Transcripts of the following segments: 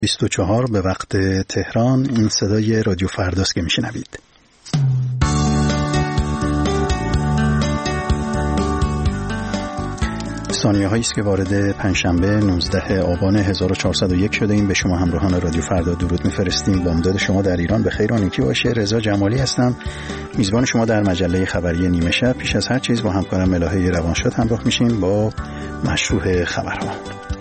24 به وقت تهران. این صدای رادیو فرداست که میشنوید. ثانیه هایی است که وارد پنجشنبه 19 آبان 1401 شده. این به شما همراهان رادیو فردا درود میفرستیم. با امداد شما در ایران به خیر و نیکی باشه. رضا جمالی هستم، میزبان شما در مجله خبری نیمه شب. پیش از هر چیز با همکارم ملاحه روانشاد همراه میشیم با مشروع خبرها.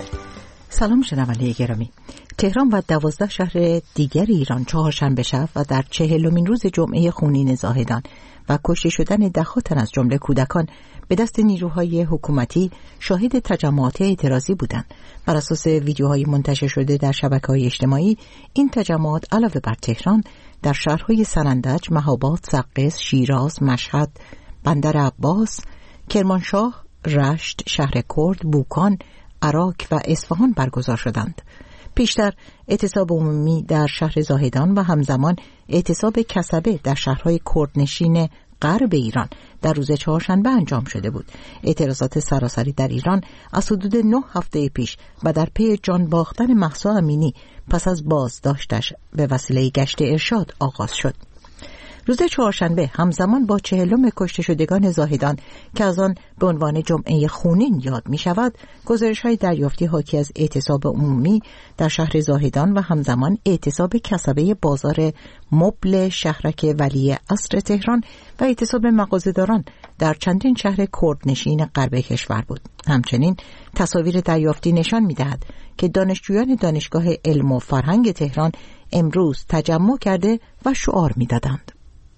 سلام شنوندگان گرامی. تهران و 12 شهر دیگر ایران چهارشنبه شب و در 40مین روز جمعه خونین زاهدان و کشته شدن ده‌ها تن از جمله کودکان به دست نیروهای حکومتی شاهد تجمعات اعتراضی بودند. بر اساس ویدیوهای منتشر شده در شبکه‌های اجتماعی، این تجمعات علاوه بر تهران در شهرهای سنندج، مهاباد، سقز، شیراز، مشهد، بندر عباس، کرمانشاه، رشت، شهر کرد، بوکان، عراق و اصفهان برگزار شدند. پیشتر اعتصاب عمومی در شهر زاهدان و همزمان اعتصاب کسبه در شهرهای کردنشین غرب ایران در روز چهارشنبه انجام شده بود. اعتراضات سراسری در ایران از حدود 9 هفته پیش و در پی جان باختن مهسا امینی پس از بازداشتش به وسیله گشت ارشاد آغاز شد. روز چهارشنبه همزمان با 40 کشته شدگان زاهدان که از آن به عنوان جمعه خونین یاد می شود، گزارش‌های دریافتی حاکی از اعتصاب عمومی در شهر زاهدان و همزمان اعتصاب کسبه بازار مبل شهرک ولی عصر تهران و اعتصاب مغازه‌داران در چندین شهر کردنشین غرب کشور بود. همچنین تصاویر دریافتی نشان می‌دهد که دانشجویان دانشگاه علم و فرهنگ تهران امروز تجمع کرده و شعار می‌دادند.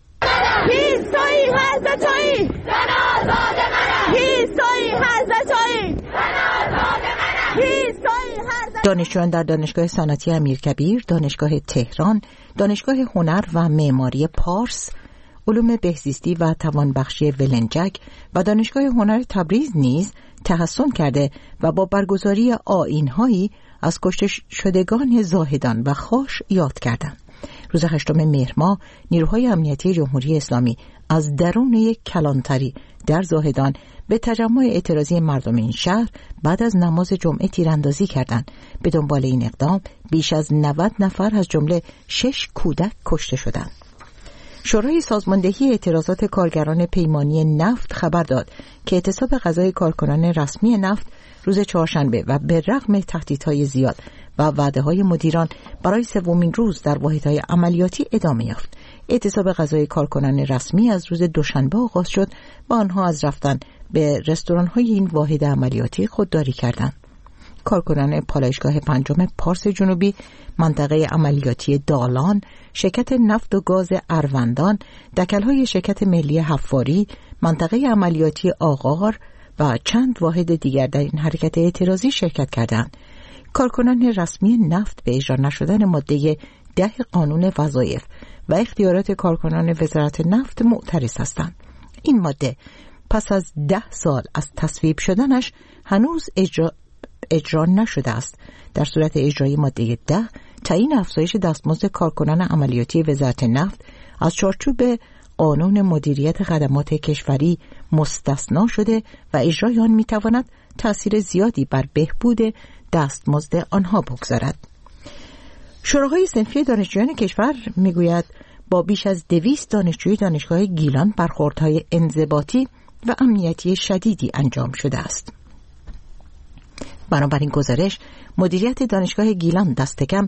هیچ تویی حضرت تویی زن آزاد منم، هیچ تویی حضرت تویی زن آزاد منم، هیچ تویی حضرت. دانشجویان در دانشگاه صنعتی امیرکبیر، دانشگاه تهران، دانشگاه هنر و معماری پارس، علوم بهزیستی و توانبخشی ولنجک و دانشگاه هنر تبریز نیز تحسن کرده و با برگزاری آیین‌هایی از کشته شدگان زاهدان و خاش یاد کردند. روز 8 مهر ماه نیروهای امنیتی جمهوری اسلامی از درون یک کلانتری در زاهدان به تجمع اعتراضی مردم این شهر بعد از نماز جمعه تیراندازی کردند. به دنبال این اقدام بیش از 90 نفر از جمله 6 کودک کشته شدند. شورای سازماندهی اعتراضات کارگران پیمانی نفت خبر داد که اعتصاب غذای کارکنان رسمی نفت روز چهارشنبه و به رغم تهدیدهای زیاد و وعده‌های مدیران برای سومین روز در واحدهای عملیاتی ادامه یافت. اعتصاب غذای کارکنان رسمی از روز دوشنبه آغاز شد و آنها از رفتن به رستوران‌های این واحد عملیاتی خودداری کردند. کارکنان پالایشگاه 5 پارس جنوبی، منطقه عملیاتی دالان، شرکت نفت و گاز اروندان، دکل‌های شرکت ملی حفاری، منطقه عملیاتی آغار و چند واحد دیگر در این حرکت اعتراضی شرکت کردند. کارکنان رسمی نفت به اجرا نشدن ماده 10 قانون وظایف و اختیارات کارکنان وزارت نفت معترض هستند. این ماده پس از 10 سال از تصویب شدنش هنوز اجرا نشده است. در صورت اجرای ماده 10 تعیین افزایش دستمزد کارکنان عملیاتی وزارت نفت از چارچوب قانون مدیریت خدمات کشوری مستثنا شده و اجرای آن میتواند تأثیر زیادی بر بهبود دستمزد آنها بگذارد. شوراهای صنفی دانشجویان کشور میگوید با بیش از 200 دانشجوی دانشگاه گیلان برخوردهای انضباطی و امنیتی شدیدی انجام شده است. بنابراین گزارش، مدیریت دانشگاه گیلان دست کم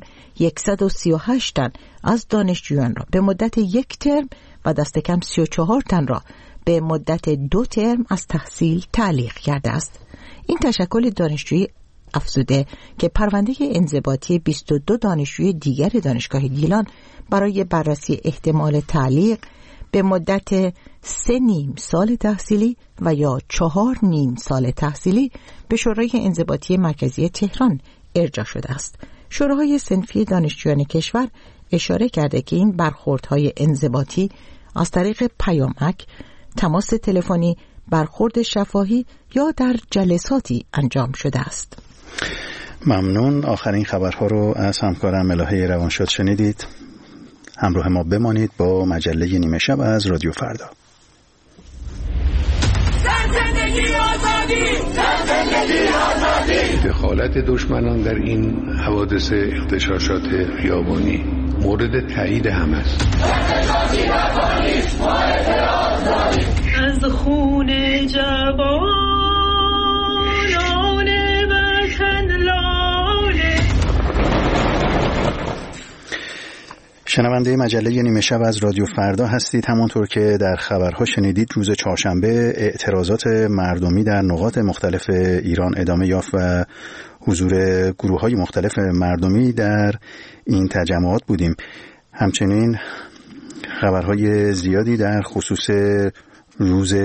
138 تن از دانشجویان را به مدت 1 ترم و دست کم 34 تن را به مدت 2 ترم از تحصیل تعلیق کرده است. این تشکل دانشجویی افزوده که پرونده انضباطی 22 دانشجوی دیگر دانشگاه گیلان برای بررسی احتمال تعلیق به مدت 3 نیم سال تحصیلی و یا 4 نیم سال تحصیلی به شورای انضباطی مرکزی تهران ارجاع شده است. شوراهای صنفی دانشجویان کشور اشاره کرده که این برخوردهای انضباطی از طریق پیامک، تماس تلفنی، برخورد شفاهی یا در جلساتی انجام شده است. ممنون. آخرین خبرها رو از همکارم ملاحه روانشاد شنیدید. همراه ما بمانید با مجله نیمه شب از رادیو فردا. دخالت دشمنان در این حوادث اغتشاشات خیابانی مورد تایید همه است. از خون جوانان وطن لاله. شنونده مجله نیمه شب از رادیو فردا هستید. همونطور که در خبرها شنیدید، روز چهارشنبه اعتراضات مردمی در نقاط مختلف ایران ادامه یافت و حضور گروه‌های مختلف مردمی در این تجمعات بودیم. همچنین خبرهای زیادی در خصوص روز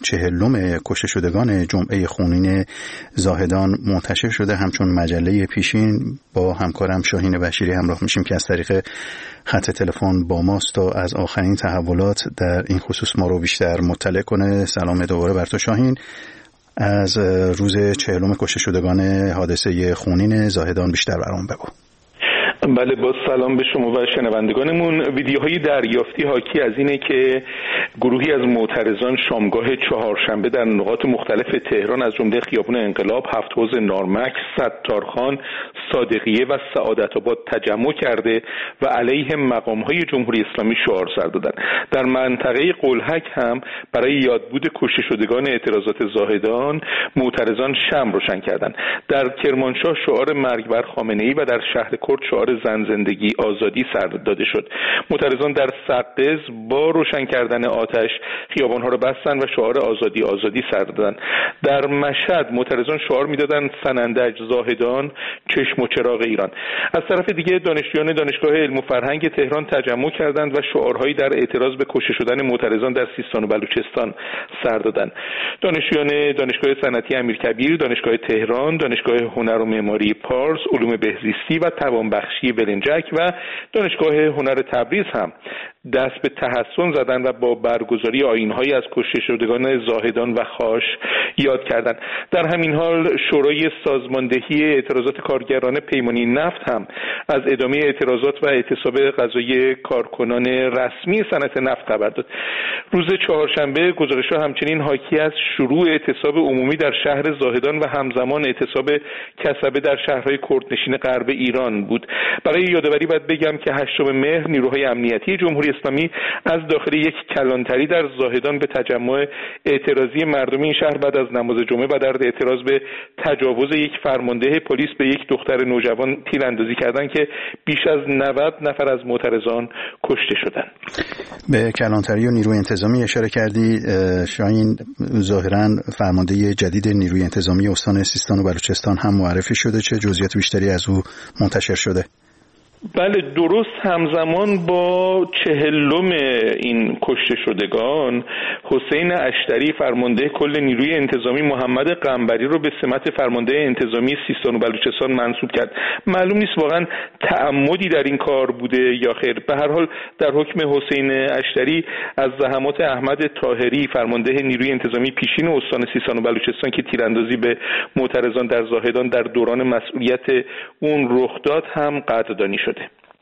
40 کشته شدگان جمعه خونین زاهدان منتشر شده. همچون مجله پیشین با همکارم شاهین بشیری همراه میشیم که از طریق خط تلفن با ماست تا از آخرین تحولات در این خصوص ما رو بیشتر مطلع کنه. سلام دوباره بر تو شاهین. از روز 40 کشته شدگان حادثه خونین زاهدان بیشتر برام بگو. بله، با سلام به شما و شنوندگانمون. ویدیوهای دریافتی حاکی از اینه که گروهی از معترضان شامگاه چهارشنبه در نقاط مختلف تهران از جمله خیابان انقلاب، هفت حوض نارمک، ستارخان، صادقیه و سعادت‌آباد تجمع کرده و علیه مقام‌های جمهوری اسلامی شعار سر دادن. در منطقه قلهک هم برای یادبود کشته شدگان اعتراضات زاهدان معترضان شمع روشن کردند. در کرمانشاه شعار مرگ بر خامنه‌ای و در شهر کرد شعار زن زندگی آزادی سر داده شد. معترضان در سقز با روشن کردن آتش خیابان‌ها را بستند و شعار آزادی آزادی سر دادند. در مشهد معترضان شعار می‌دادند سنندج زاهدان چشم و چراغ ایران. از طرف دیگه دانشجویان دانشگاه علم و فرهنگ تهران تجمع کردند و شعارهایی در اعتراض به کشته شدن معترضان در سیستان و بلوچستان سر دادند. دانشجویان دانشگاه صنعتی امیرکبیر، دانشگاه تهران، دانشگاه هنر و معماری پارس، علوم بهزیستی و توانبخشی ولنجک و دانشگاه هنر تبریز هم دست به تحسن زدند و با برگزاری آیین‌هایی از کشته شدگان زاهدان و خاش یاد کردند. در همین حال شورای سازماندهی اعتراضات کارگران پیمانی نفت هم از ادامه اعتراضات و اعتصاب غذایی کارکنان رسمی صنعت نفت خبر داد. روز چهارشنبه گزارش‌ها همچنین حاکی از شروع اعتصاب عمومی در شهر زاهدان و همزمان اعتصاب کسبه در شهرهای کردنشین غرب ایران بود. برای یادآوری باید بگم که 8 مهر نیروهای امنیتی جمهوری اسلامی از داخل یک کلانتری در زاهدان به تجمع اعتراضی مردمی این شهر بعد از نماز جمعه و در اعتراض به تجاوز یک فرمانده پلیس به یک دختر نوجوان تیراندازی کردند که بیش از 90 نفر از معترضان کشته شدند. به کلانتری و نیروی انتظامی اشاره کردی شاهین. ظاهراً فرمانده جدید نیروی انتظامی استان سیستان و بلوچستان هم معرفی شده. چه جزئیات بیشتری از او منتشر شده؟ بله، درست همزمان با 40 این کشته شدگان، حسین اشتری فرمانده کل نیروی انتظامی محمد قنبری رو به سمت فرمانده انتظامی سیستان و بلوچستان منصوب کرد. معلوم نیست واقعا تعمدی در این کار بوده یا خیر. به هر حال در حکم حسین اشتری از زحمات احمد طاهری فرمانده نیروی انتظامی پیشین استان سیستان و بلوچستان که تیراندازی به معترضان در زاهدان در دوران مسئولیت اون رخ داد هم قدردانی شده.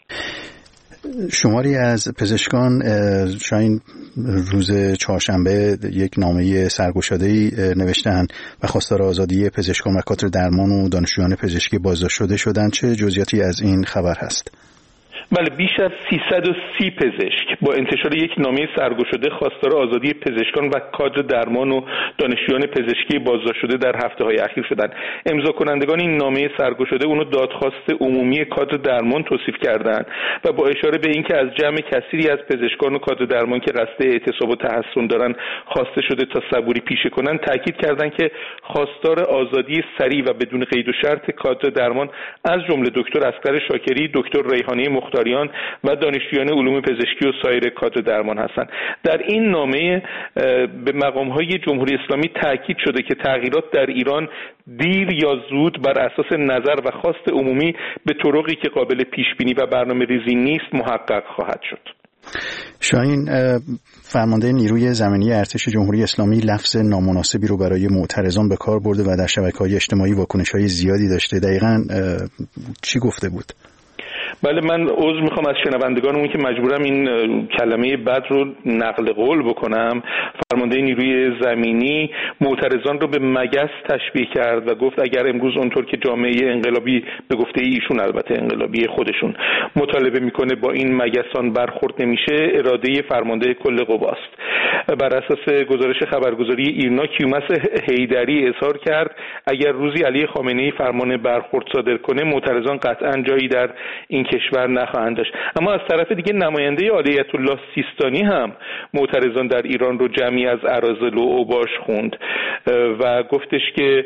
شماری از پزشکان شاین روز چهارشنبه یک نامه سرگشاده‌ای نوشتند و خواستار آزادی پزشکان و کادر درمان و دانشجویان پزشکی بازداشت شده شدند. چه جزئیاتی از این خبر هست؟ بله، بیش از 330 پزشک با انتشار یک نامه سرگشاده خواستار آزادی پزشکان و کادر درمان و دانشجویان پزشکی بازداشت شده در هفته‌های اخیر شدند. امضا کنندگان این نامه سرگشاده اونو دادخواست عمومی کادر درمان توصیف کردند و با اشاره به اینکه از جمع کثیری از پزشکان و کادر درمان که قصد اعتصاب و تحسن دارن خواسته شده تا صبوری پیشه کنند، تاکید کردند که خواستار آزادی سریع و بدون قید و شرط کادر درمان از جمله دکتر اصغر شاکری، دکتر ریحانه مختاریان و دانشجویان علوم پزشکی و سایر کادر درمان هستند. در این نامه به مقام‌های جمهوری اسلامی تاکید شده که تغییرات در ایران دیر یا زود بر اساس نظر و خواست عمومی به طرقی که قابل پیش بینی و برنامه‌ریزی نیست محقق خواهد شد. شاهین، فرمانده نیروی زمینی ارتش جمهوری اسلامی لفظ نامناسبی رو برای معترضان به کار برده و در شبکه‌های اجتماعی واکنش‌های زیادی داشته. دقیقاً چی گفته بود؟ بله، من عذر میخوام از شنوندگانمون که مجبورم این کلمه بد رو نقل قول بکنم. فرمانده نیروی زمینی معترضان رو به مگس تشبیه کرد و گفت اگر امروز اونطور که جامعه انقلابی، به گفته ایشون البته انقلابی خودشون، مطالبه میکنه با این مگسان برخورد نمیشه، اراده فرمانده کل قواست. بر اساس گزارش خبرگزاری ایرنا، کیومرث حیدری اظهار کرد اگر روزی علی خامنه‌ای فرمان برخورد صادر کنه معترضان قطعا جایی در این کشور نخواهند داشت. اما از طرف دیگه نماینده عالی آیت الله سیستانی هم معترضان در ایران رو جمعی از اراذل و اوباش خوند و گفتش که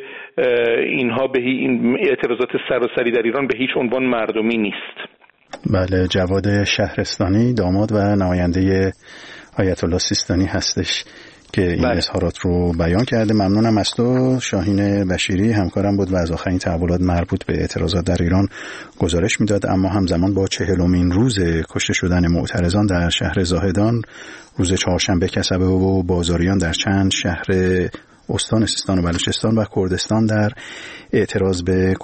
اینها به این اعتراضات سراسری در ایران به هیچ عنوان مردمی نیست. بله، جواد شهرستانی داماد و نماینده آیت الله سیستانی هستش که این اظهارات رو بیان کرده. ممنونم از تو. شاهین بشیری همکارم بود و از آخرین تحولات مربوط به اعتراضات در ایران گزارش میداد. اما همزمان با 40مین روز کشته شدن معترضان در شهر زاهدان، روز چهارشنبه کسبه و بازاریان در چند شهر استان سیستان و بلوچستان و کردستان در اعتراض به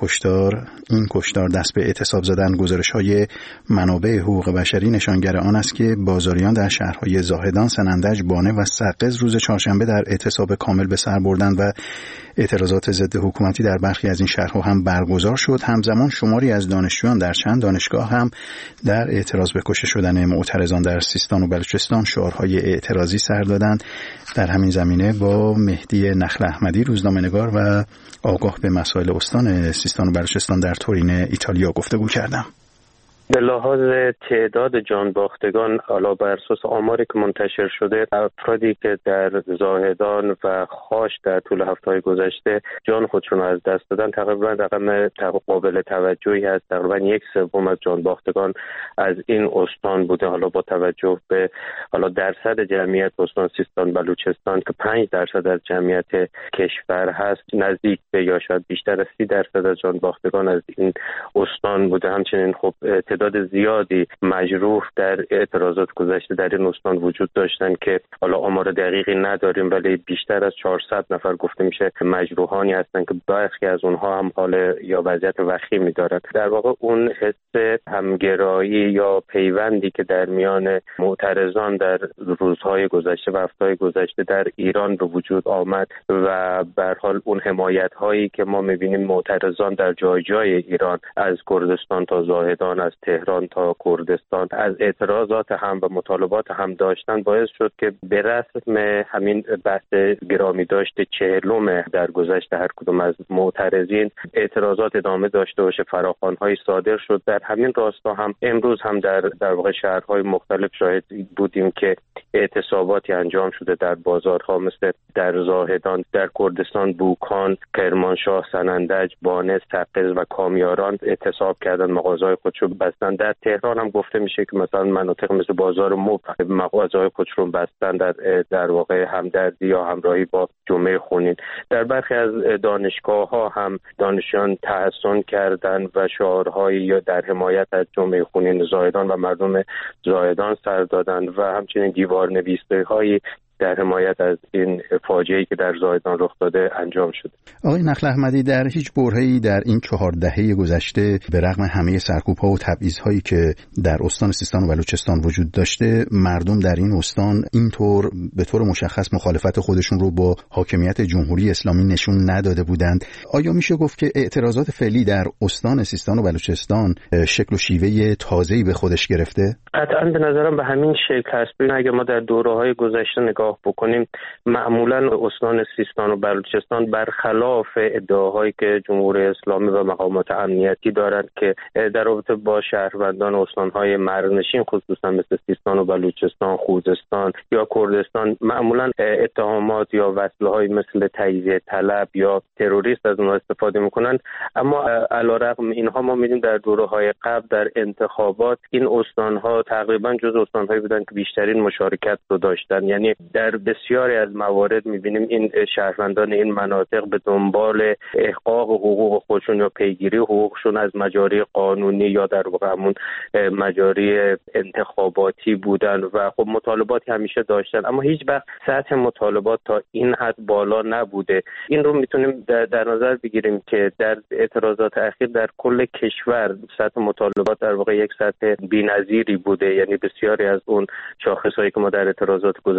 این کشتار دست به اعتصاب زدن. گزارش‌های منابع حقوق بشری نشانگر آن است که بازاریان در شهرهای زاهدان، سنندج، بانه و سقز روز چهارشنبه در اعتصاب کامل به سر بردند و اعتراضات ضد حکومتی در برخی از این شهرها هم برگزار شد. همزمان شماری از دانشجویان در چند دانشگاه هم در اعتراض به کشته شدن معترضان در سیستان و بلوچستان شعارهای اعتراضی سر دادند. در همین زمینه با مهدی نخل احمدی، روزنامه‌نگار و آگاه به مسائل استان سیستان و بلوچستان در تورین ایتالیا گفتگو کردم. به لحاظ تعداد جانباختگان، حالا بر اساس آماری که منتشر شده، افرادی که در زاهدان و خاش در طول هفته‌های گذشته جان خودشون از دست دادن تقریبا رقم قابل توجهی هست. تقریبا 1/3 از جانباختگان از این استان بوده. حالا با توجه به درصد جمعیت استان سیستان بلوچستان که 5% از جمعیت کشور هست، نزدیک به یا شاید بیشتر از 30% از جانباختگان از این استان بوده. همچنین خب تعداد زیادی مجروح در اعتراضات گذشته در این استان وجود داشتن که حالا آمار دقیقی نداریم، ولی بیشتر از 400 نفر گفته میشه مجروحانی هستن که برخی از اونها هم حال یا وضعیت وخیمی دارن. در واقع اون حس همگرایی یا پیوندی که در میان معترضان در روزهای گذشته و هفته‌های گذشته در ایران به وجود آمد و به هر حال اون حمایت هایی که ما میبینیم معترضان در جای جای ایران، از کردستان تا زاهدان، از تهران تا کردستان، از اعتراضات هم و مطالبات هم داشتن، باعث شد که به رسم همین بحث گرامی داشته 40 در گذشته هر کدوم از معترضین اعتراضات ادامه داشته باشه. فراخوان‌های صادر شد. در همین راستا هم امروز هم در واقع شهرهای مختلف شاهد بودیم که اعتصاباتی انجام شده در بازارها مثل در زاهدان، در کردستان بوکان، کرمانشاه، سنندج، بانه، سقز و کامیاران اعتصاب کردن، مغازه‌های خودشو بستن. در تهران هم گفته میشه که مثلا مناطق مثل بازار مب مغازه‌های خودشو بستن در واقع همدردی یا همراهی با جمعه خونین. در برخی از دانشگاه‌ها هم دانشجویان تحصن کردن و شعارهایی یا در حمایت از جمعه خونین زاهدان و مردم زاهدان سر دادن و همچنین دیوارنویسی‌هایی در حمایت از این فاجعه‌ای که در زاهدان رخ داده انجام شد. آقای نخل احمدی، در هیچ برهه‌ای در این 4 دهه گذشته به رغم همه سرکوب‌ها و تبعیض‌هایی که در استان سیستان و بلوچستان وجود داشته، مردم در این استان اینطور به طور مشخص مخالفت خودشون رو با حاکمیت جمهوری اسلامی نشون نداده بودند. آیا میشه گفت که اعتراضات فعلی در استان سیستان و بلوچستان شکل و شیوه تازه‌ای به خودش گرفته؟ قطعاً به نظرم به همین شکل هست. اگه ما در دوره‌های گذشته نگاه بکنیم، معمولاً استان سیستان و بلوچستان برخلاف ادعاهایی که جمهوری اسلامی و مقامات امنیتی دارند که در رابطه با شهروندان استان‌های مرزنشین خصوصاً مثل سیستان و بلوچستان، خوزستان یا کردستان معمولاً اتهامات یا وسیله‌های مثل تجزیه طلب یا تروریست از اونها استفاده می‌کنند. اما علی‌رغم اینها ما می‌بینیم در دوره‌های قبل در انتخابات این استان‌ها تقریباً جزو استان‌هایی بودند که بیشترین مشارکت رو داشتن. یعنی در بسیاری از موارد می‌بینیم این شهروندان این مناطق به دنبال احقاق حقوق خودشون یا پیگیری حقوقشون از مجاری قانونی یا در واقع همون مجاری انتخاباتی بودن و خب مطالباتی همیشه داشتن، اما هیچ وقت سطح مطالبات تا این حد بالا نبوده. این رو میتونیم در نظر بگیریم که در اعتراضات اخیر در کل کشور سطح مطالبات در واقع یک سطح بی‌نظیری بوده. یعنی بسیاری از اون شاخص‌هایی که ما در اعتراضات گذشته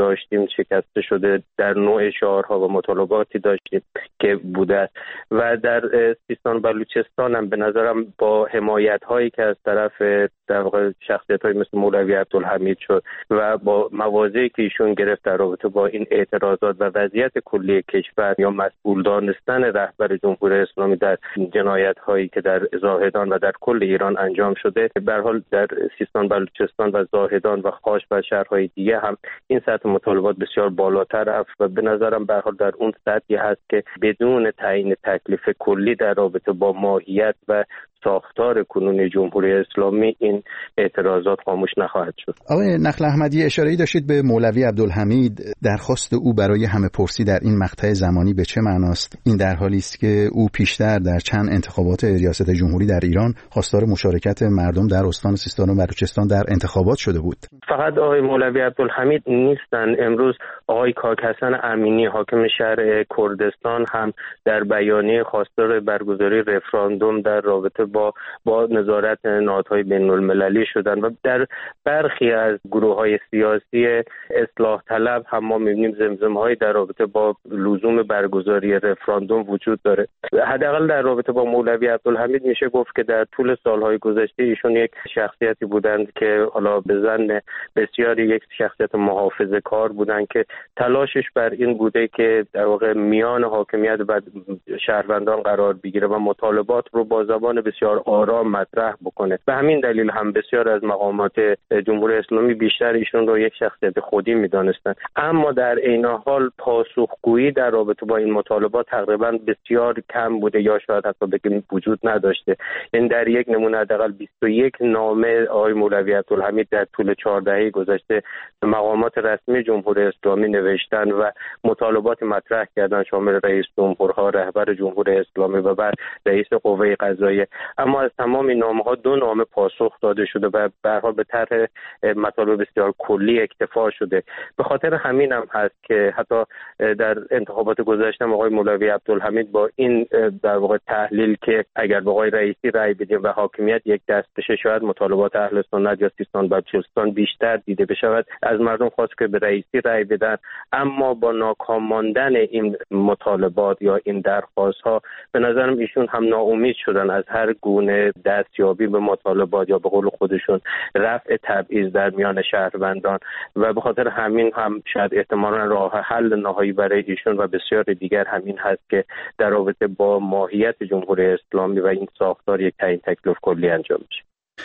داشتیم شکسته شده در نوع شعارها و مطالباتی داشتیم که بوده و در سیستان بلوچستان هم به نظرم با حمایت هایی که از طرف در واقع شخصیت های مثل مولوی عبدالحمید شد و با مواضعی که ایشون گرفت در رابطه با این اعتراضات و وضعیت کلی کشور یا مسئول دانستن رهبر جمهوری اسلامی در جنایت هایی که در زاهدان و در کل ایران انجام شده، به هر حال در سیستان بلوچستان و زاهدان و خاش و شهرهای دیگه هم این سطح مطالبات بسیار بالاتر رفت و به نظرم به هر حال در اون سطحی هست که بدون تعیین تکلیف کلی در رابطه با ماهیت و ساختار کنونی جمهوری اسلامی این اعتراضات خاموش نخواهد شد. آقای نخل احمدی، اشاره‌ای داشتید به مولوی عبدالحمید. درخواست او برای همه پرسی در این مقطع زمانی به چه معناست؟ این در حالی است که او پیشتر در چند انتخابات ریاست جمهوری در ایران خواستار مشارکت مردم در استان سیستان و بلوچستان در انتخابات شده بود. فقط آقای مولوی عبدالحمید نیستن. امروز آقای کاکحسن امینی حاکم شهر کردستان هم در بیانیه خواستار برگزاری رفراندوم در رابطه با نظارت نهادهای بین‌المللی شدن و در برخی از گروه‌های سیاسی اصلاح طلب هم ما می‌بینیم زمزمه‌هایی در رابطه با لزوم برگزاری رفراندوم وجود داره. حداقل در رابطه با مولوی عبدالحمید میشه گفت که در طول سالهای گذشته ایشون یک شخصیتی بودند که حالا به ظن بسیاری یک شخصیت محافظه‌کار بودند که تلاشش بر این بوده که در واقع میان حاکمیت و شهروندان قرار بگیره و مطالبات رو با زبان بسیار آرام مطرح بکنه. به همین دلیل هم بسیار از مقامات جمهوری اسلامی بیشتر ایشون رو یک شخصیت خودی می‌دانستن، اما در عین حال پاسخگویی در رابطه با این مطالبات تقریبا بسیار کم بوده یا شاید حتی بگیم وجود نداشته. این در یک نمونه حداقل 21 نامه آقای مولوی عبدالحمید در طول 4 دهه گذشته مقامات رسمی جمهوری اسلامی نوشتن و مطالبات مطرح کردن، شامل رئیس جمهورها، رهبر جمهوری اسلامی و بعد رئیس قوه قضاییه. اما از تمام این نامه‌ها 2 نامه پاسخ داده شده و به هر حال به طرح مطالب بسیار کلی اکتفا شده. به خاطر همین هم هست که حتی در انتخابات گذشته آقای مولوی عبدالحمید با این در واقع تحلیل که اگر به آقای رئیسی رأی بدیم و حاکمیت یک دست بشه شاید مطالبات اهل سنت یا سیستان بلوچستان بیشتر دیده بشود، از مردم خواست که به رئیسی رأی بدن. اما با ناکام ماندن این مطالبات یا این درخواست‌ها به نظرم ایشون هم ناامید شدن از هر گونه دستیابی به مطالبات یا به قول خودشون رفع تبعیض در میان شهروندان و به خاطر همین هم شاید احتمالاً راه حل نهایی برای ایشون و بسیار دیگر همین هست که در رابطه با ماهیت جمهوری اسلامی و این ساختار یک تعیین تکلیف کلی انجام میشه.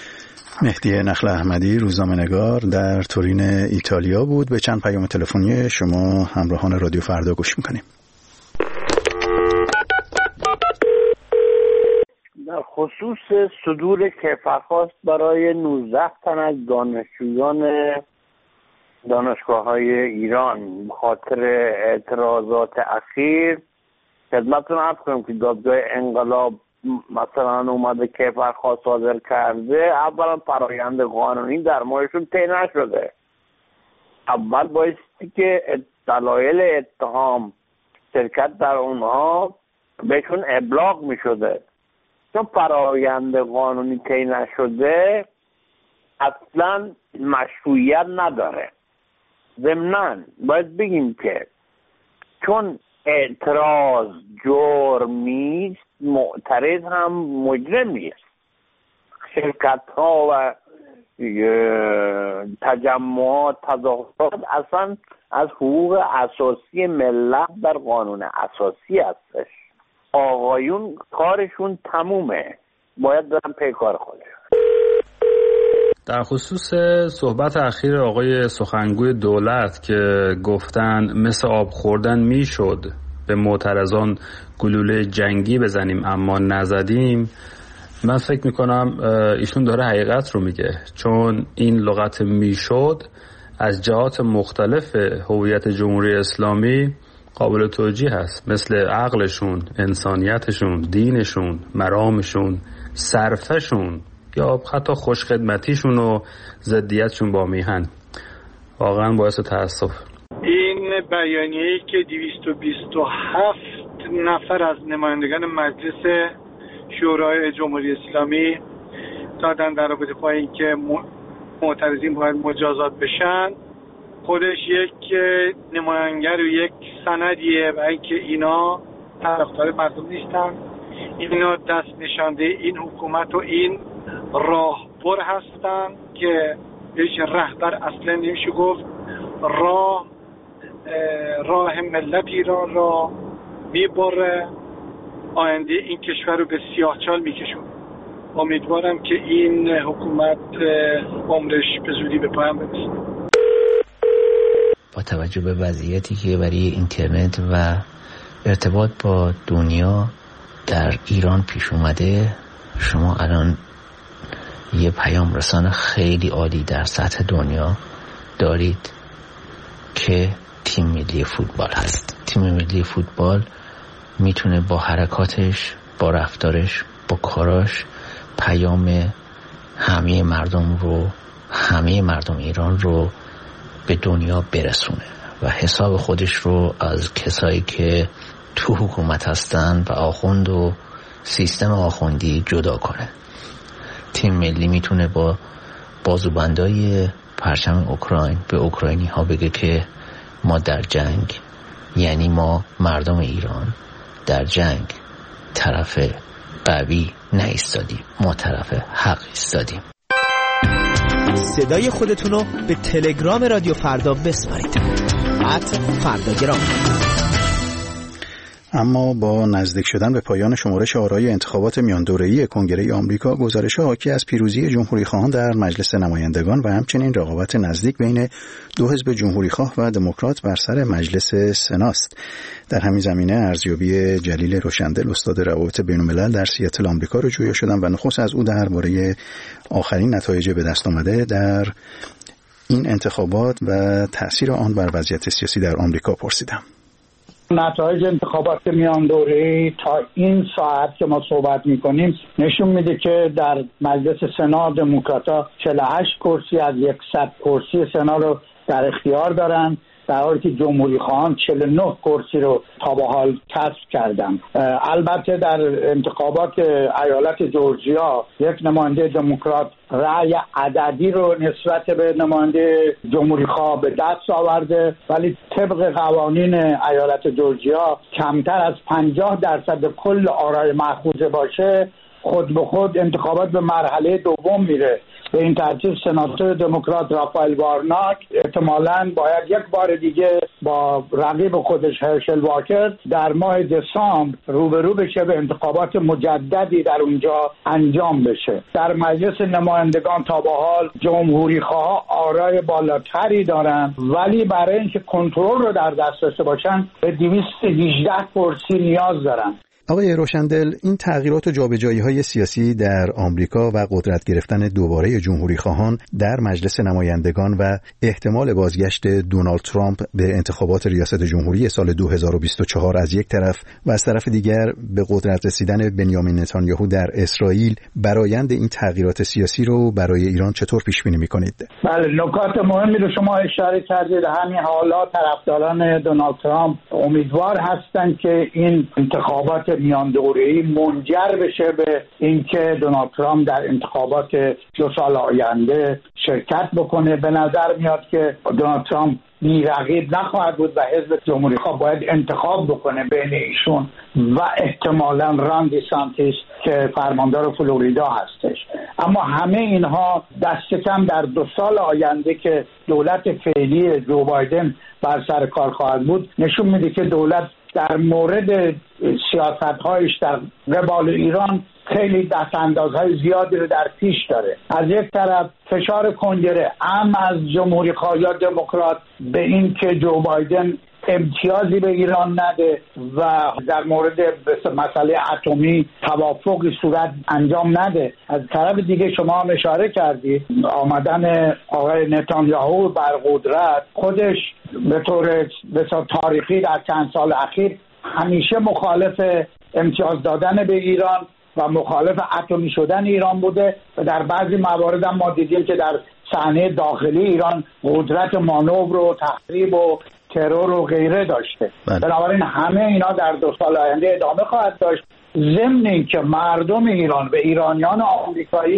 مهدی نخل احمدی، روزنامه‌نگار در تورین ایتالیا بود. به چند پیام تلفنی شما همراهان رادیو فردا گوش میکنیم. در خصوص صدور کیفرخواست برای 19 تن از دانشجویان دانشگاه‌های ایران به خاطر اعتراضات اخیر خدمتتون عرض کنم که دادگاه انقلاب مثلا اومده کیفرخواست صادر کرده. اولا فرآیند قانونی در موردشون طی نشده. اول بایستی که دلایل اتهام شرکت در اونها بهشون ابلاغ میشده، چون فرآیند قانونی طی نشده اصلا مشروعیت نداره. ضمناً باید بگیم که چون اعتراض جرمی است، معترض هم مجرمی است. شرکت ها و تجمعات، تظاهرات اصلا از حقوق اساسی ملت در قانون اساسی هستش. آقایون کارشون تمومه، باید برن پی کار خودشون. در خصوص صحبت اخیر آقای سخنگوی دولت که گفتن مثل آب خوردن میشد به معترضان گلوله جنگی بزنیم اما نزدیم، من فکر میکنم ایشون داره حقیقت رو میگه، چون این لغت میشد از جهات مختلف هویت جمهوری اسلامی قابل توجیه هست، مثل عقلشون، انسانیتشون، دینشون، مرامشون، صرفهشون یا حتی خوشخدمتیشون و ضدیتشون با میهن. واقعا باعث تأسف. این بیانیه‌ای که 227 نفر از نمایندگان مجلس شورای جمهوری اسلامی دادن در رابطه با اینکه معترضین باید مجازات بشن خودش یک نمایانگر و یک سندیه و اینکه اینا طرفدار مردم نیستن، اینا دست نشانده این حکومت و این راهبر هستن که هیچ رهبر اصلا نمیشه گفت. راه ملت ایران را میبره، آینده این کشور رو به سیاهچال میکشون. امیدوارم که این حکومت عمرش به زودی به پایان برسه. با توجه به وضعیتی که برای اینترنت و ارتباط با دنیا در ایران پیش اومده، شما الان یه پیام رسان خیلی عالی در سطح دنیا دارید که تیم ملی فوتبال هست. تیم ملی فوتبال میتونه با حرکاتش، با رفتارش، با کاراش پیام همه مردم ایران رو به دنیا برسونه و حساب خودش رو از کسایی که تو حکومت هستن و آخوند و سیستم آخوندی جدا کنه. تیم ملی میتونه با بازوبندای پرچم اوکراین به اوکراینی ها بگه که ما در جنگ، یعنی ما مردم ایران در جنگ طرف قوی نایستادیم، ما طرف حق ایستادیم. صدای خودتونو به تلگرام رادیو فردا بسپارید. @فرداگرام. اما با نزدیک شدن به پایان شمارش آرای انتخابات میان دوره‌ای کنگره آمریکا، گزارش‌ها حاکی از پیروزی جمهوری‌خواهان در مجلس نمایندگان و همچنین رقابت نزدیک بین دو حزب جمهوری‌خواه و دموکرات بر سر مجلس سناست. در همین زمینه ارزیابی جلیل روشندل، استاد روابط بین‌الملل در سیاتل آمریکا رو جویا شدم و نخست از او درباره آخرین نتایج به دست آمده در این انتخابات و تأثیر آن بر وضعیت سیاسی در آمریکا پرسیدم. نتایج انتخابات میان دوره‌ای تا این ساعت که ما صحبت می‌کنیم نشون میده که در مجلس سنا دموکرات‌ها 48 کرسی از 100 کرسی سنا رو در اختیار دارن، در حالی که جمهوری‌خواهان 49 کرسی رو تا به حال کسب کردن. البته در انتخابات ایالت جورجیا یک نماینده دموکرات رأی عددی رو نسبت به نماینده جمهوری‌خواه به دست آورده، ولی طبق قوانین ایالت جورجیا کمتر از 50% کل آرای مأخوذه باشه خود به خود انتخابات به مرحله دوم میره. به این ترتیب سناتور دموکرات رافائل وارناک احتمالاً باید یک بار دیگه با رقیب خودش هرشل واکر در ماه دسامبر روبرو بشه به انتخابات مجددی در اونجا انجام بشه. در مجلس نمایندگان تا به حال جمهوری‌خواها آرای بالاتری دارن، ولی برای اینکه کنترل رو در دست داشته باشن به 218 کرسی نیاز دارن. آقای روشندل، این تغییرات و جابجایی‌های سیاسی در آمریکا و قدرت گرفتن دوباره جمهوری‌خواهان در مجلس نمایندگان و احتمال بازگشت دونالد ترامپ به انتخابات ریاست جمهوری سال 2024 از یک طرف و از طرف دیگر به قدرت رسیدن بنیامین نتانیاهو در اسرائیل، برآیند این تغییرات سیاسی رو برای ایران چطور پیش بینی می‌کنید؟ بله، نکات مهمی رو شما اشاره کردید. همین حالا طرفداران دونالد ترامپ امیدوار هستند که این انتخابات میان دوره‌ای منجر بشه به اینکه دونالد ترامپ در انتخابات 2 سال آینده شرکت بکنه. به نظر میاد که دونالد ترامپ بی رقیب نخواهد بود و حزب جمهوری‌خواه باید انتخاب بکنه بین ایشون و احتمالاً ران دیسانتیس که فرماندار فلوریدا هستش. اما همه اینها دست کم در 2 سال آینده که دولت فعلی جو بایدن بر سر کار خواهد بود نشون میده که دولت در مورد سیاست‌هایش در قبال ایران خیلی دستاندازهای زیادی رو در پیش داره. از یک طرف فشار کنگره هم از جمهوری‌خواه یا دموکرات به این که جو بایدن امتیازی به ایران نده و در مورد مسئله اتمی توافقی صورت انجام نده. از طرف دیگه شما هم اشاره کردید آمدن آقای نتانیاهو بر قدرت خودش به طور تاریخی در چند سال اخیر همیشه مخالف امتیاز دادن به ایران و مخالف اتمی شدن ایران بوده و در بعضی موارد هم ما دیدیم که در صحنه داخلی ایران قدرت مانور و تخریب و ترور و غیره داشته. بنابراین همه اینا در 2 سال آینده ادامه خواهد داشت، ضمن اینکه مردم ایران و ایرانیان آمریکایی و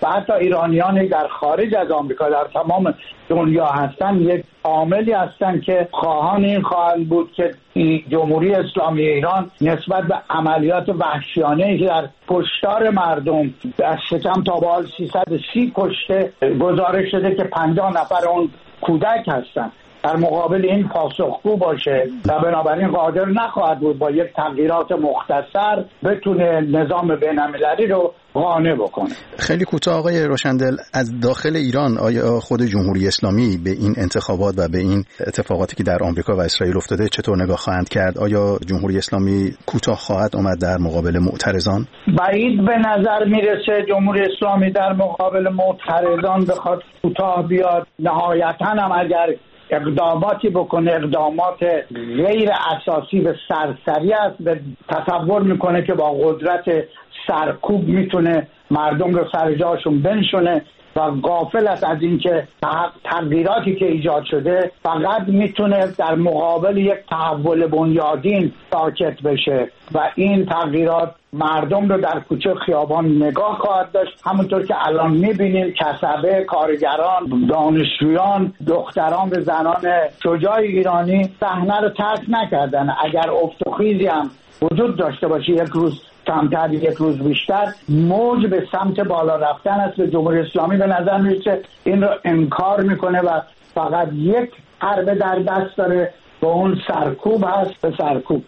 و حتی ایرانیانی در خارج از آمریکا در تمام دنیا هستن یک عاملی هستن که خواهان این خواهند بود که جمهوری اسلامی ایران نسبت به عملیات وحشیانه‌ای که در کشتار مردم از شکم تا به حال 330 کشته گزارش شده که 50 نفر اون کودک هستن، در مقابل این پاسخگو باشه و بنابراین قادر نخواهد بود با یک تغییرات مختصر بتونه نظام بین‌المللی رو قانع بکنه. خیلی کوتاه آقای روشندل، از داخل ایران آیا خود جمهوری اسلامی به این انتخابات و به این اتفاقاتی که در آمریکا و اسرائیل افتاده چطور نگاه خواهند کرد؟ آیا جمهوری اسلامی کوتاه خواهد آمد در مقابل معترضان؟ بعید به نظر میرسه جمهوری اسلامی در مقابل معترضان بخواد کوتاه بیاد. نهایتاً هم اگر اقداماتی بکنه، اقدامات غیر اساسی و سرسری است، به تصور میکنه که با قدرت سرکوب میتونه مردم رو سر جاشون بنشونه و غافل است از اینکه تغییراتی که ایجاد شده فقط میتونه در مقابل یک تحول بنیادین ساکت بشه و این تغییرات مردم رو در کوچه خیابان نگاه خواهد داشت. همونطور که الان میبینیم کسبه، کارگران، دانشجویان، دختران و زنان شجاع ایرانی صحنه رو ترک نکردن. اگر افت و خیزی هم وجود داشته باشه، یک روز کمتر یک روز بیشتر، موج به سمت بالا رفتن است. به جمهوری اسلامی به نظر میرسه این رو انکار میکنه و فقط یک حربه در دست داره و اون سرکوب هست، به سرکوب.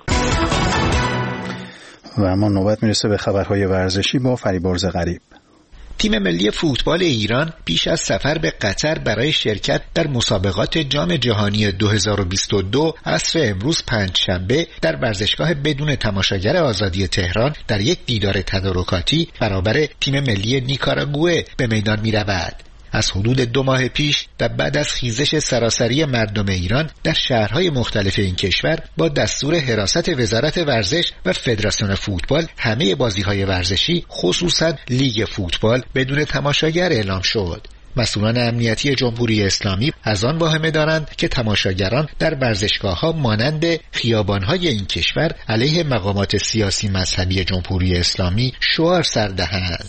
و اما نوبت میرسه به خبرهای ورزشی با فریبرز غریب. تیم ملی فوتبال ایران پیش از سفر به قطر برای شرکت در مسابقات جام جهانی 2022 عصر امروز پنجشنبه در ورزشگاه بدون تماشاگر آزادی تهران در یک دیدار تدارکاتی برابر تیم ملی نیکاراگوئه به میدان می رود. از حدود 2 ماه پیش و بعد از خیزش سراسری مردم ایران در شهرهای مختلف این کشور با دستور حراست وزارت ورزش و فدراسیون فوتبال همه بازی‌های ورزشی خصوصا لیگ فوتبال بدون تماشاگر اعلام شد. مسئولان امنیتی جمهوری اسلامی از آن واهمه دارند که تماشاگران در ورزشگاه‌ها مانند خیابان‌های این کشور علیه مقامات سیاسی مذهبی جمهوری اسلامی شعار سر دهند.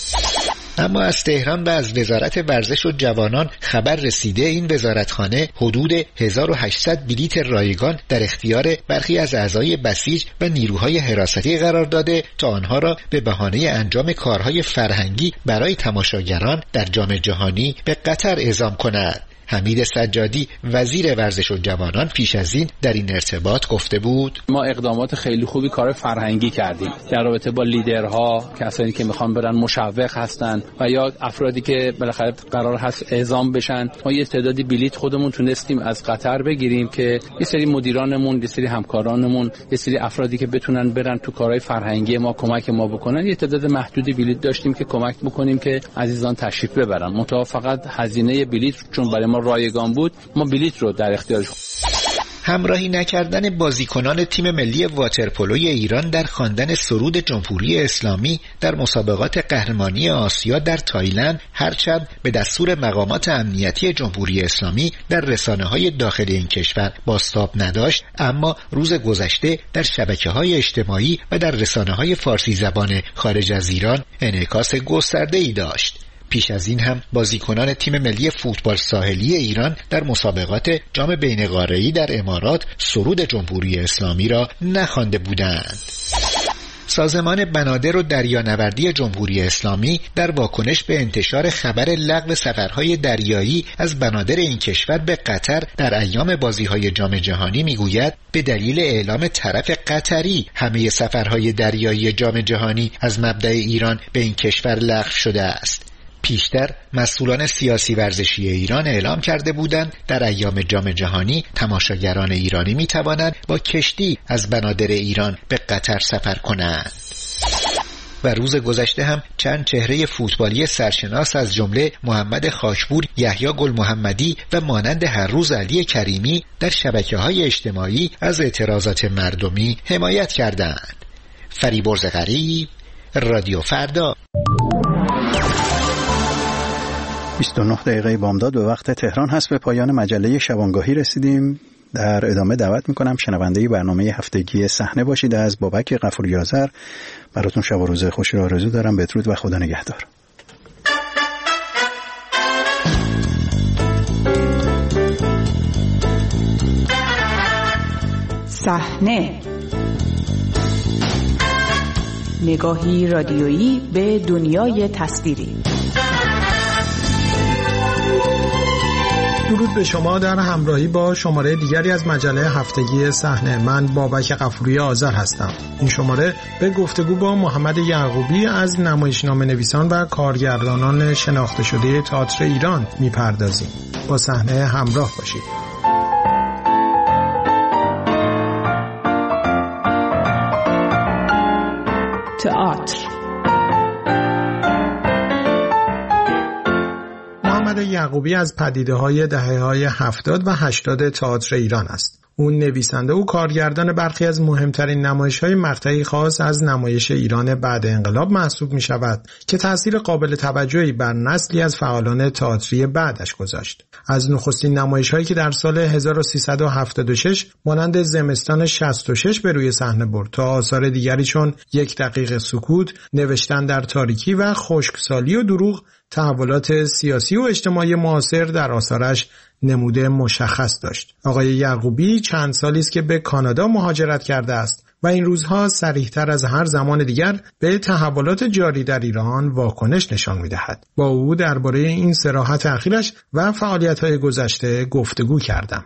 اما از تهران و از وزارت ورزش و جوانان خبر رسیده این وزارتخانه حدود 1800 بلیت رایگان در اختیار برخی از اعضای بسیج و نیروهای حراستی قرار داده تا آنها را به بهانه انجام کارهای فرهنگی برای تماشاگران در جام جهانی به قطر اعزام کند. حمید سجادی وزیر ورزش و جوانان پیش از این در این ارتباط گفته بود: ما اقدامات خیلی خوبی کار فرهنگی کردیم در رابطه با لیدرها، کسانی که میخوان برن مشوق هستن و یا افرادی که بالاخره قرار هست اعزام بشن. ما یه تعدادی بلیت خودمون تونستیم از قطر بگیریم که یه سری مدیرانمون، یه سری همکارانمون، یه سری افرادی که بتونن برن تو کارهای فرهنگی ما کمک ما بکنن. یه تعداد محدودی بلیت داشتیم که کمک بکنیم که عزیزان تشریف ببرن. منتها فقط هزینه بلیت چون برای ما رایگان بود، ما بلیت رو در اختیارش. همراهی نکردن بازیکنان تیم ملی واترپولوی ایران در خواندن سرود جمهوری اسلامی در مسابقات قهرمانی آسیا در تایلند هرچند به دستور مقامات امنیتی جمهوری اسلامی در رسانه‌های داخل این کشور بازتاب نداشت، اما روز گذشته در شبکه‌های اجتماعی و در رسانه‌های فارسی زبان خارج از ایران انعکاس گسترده‌ای داشت. پیش از این هم بازیکنان تیم ملی فوتبال ساحلی ایران در مسابقات جام بین‌قاره‌ای در امارات سرود جمهوری اسلامی را نخوانده بودند. سازمان بنادر و دریانوردی جمهوری اسلامی در واکنش به انتشار خبر لغو سفرهای دریایی از بنادر این کشور به قطر در ایام بازی‌های جام جهانی میگوید به دلیل اعلام طرف قطری همه سفرهای دریایی جام جهانی از مبدأ ایران به این کشور لغو شده است. پیشتر مسئولان سیاسی ورزشی ایران اعلام کرده بودند در ایام جام جهانی تماشاگران ایرانی می توانند با کشتی از بنادر ایران به قطر سفر کنند. و روز گذشته هم چند چهره فوتبالی سرشناس از جمله محمد خاکپور، یحیی گل محمدی و مانند هر روز علی کریمی در شبکه‌های اجتماعی از اعتراضات مردمی حمایت کردند. فریبرز غریب، رادیو فردا. 29 دقیقه بامداد به وقت تهران هست. به پایان مجله شبانگاهی رسیدیم. در ادامه دعوت میکنم شنونده برنامه هفتگی صحنه باشید از بابک غفوری آذر. براتون شب و روز خوشی را آرزو دارم. بدرود و خدا نگهدار. صحنه، نگاهی رادیویی به دنیای تصویری. درود به شما در همراهی با شماره دیگری از مجله هفتگی صحنه. من بابک غفوری آذر هستم. این شماره به گفتگو با محمد یعقوبی از نمایشنامه نویسان و کارگردانان شناخته شده تئاتر ایران میپردازیم. با صحنه همراه باشید. تئاتر. محمد یعقوبی از پدیده‌های دهه‌های 70 و 80 تئاتر ایران است. او نویسنده و کارگردان برخی از مهمترین نمایش‌های مقطعی خاص از نمایش ایران بعد انقلاب محسوب می‌شود که تأثیر قابل توجهی بر نسلی از فعالان تئاتری بعدش گذاشت. از نخستین نمایش‌هایی که در سال 1376 مانند زمستان 66 به روی صحنه برد تا آثار دیگری چون یک دقیقه سکوت، نوشتن در تاریکی و خشکسالی و دروغ تحولات سیاسی و اجتماعی معاصر در آثارش نموده مشخص داشت. آقای یعقوبی چند سالی است که به کانادا مهاجرت کرده است و این روزها صریح‌تر از هر زمان دیگر به تحولات جاری در ایران واکنش نشان می‌دهد. با او درباره این صراحت اخیرش و فعالیت‌های گذشته گفتگو کردم.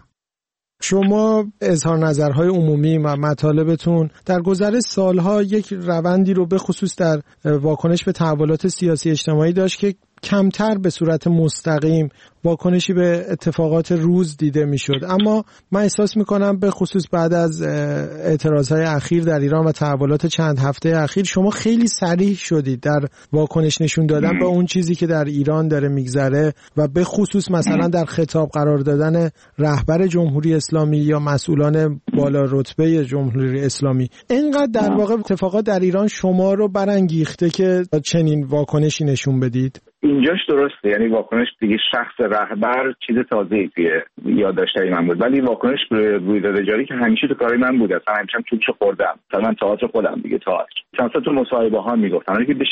شما اظهار نظرهای عمومی و مطالبتون در گذر سالها یک روندی رو به خصوص در واکنش به تحولات سیاسی اجتماعی داشت که کمتر به صورت مستقیم واکنشی به اتفاقات روز دیده میشد، اما من احساس میکنم به خصوص بعد از اعتراضهای اخیر در ایران و تحولات چند هفته اخیر شما خیلی صریح شدید در واکنش نشون دادن به اون چیزی که در ایران داره میگذره و به خصوص مثلا در خطاب قرار دادن رهبر جمهوری اسلامی یا مسئولان بالا رتبه جمهوری اسلامی. اینقدر در واقع اتفاقات در ایران شما رو برانگیخته که چنین واکنشی نشون بدید؟ اینجاش درسته، یعنی واکنش دیگه شخص رهبر چیز تازه‌ای توی یادداشت‌های من بود، ولی واکنش به رویداد جاری که همیشه تو کارهای من بود، اصلا همیشه توش خوردم. مثلا من تئاتر خودم دیگه تئاتر چند تا تو مصاحبه‌ها میگفتن که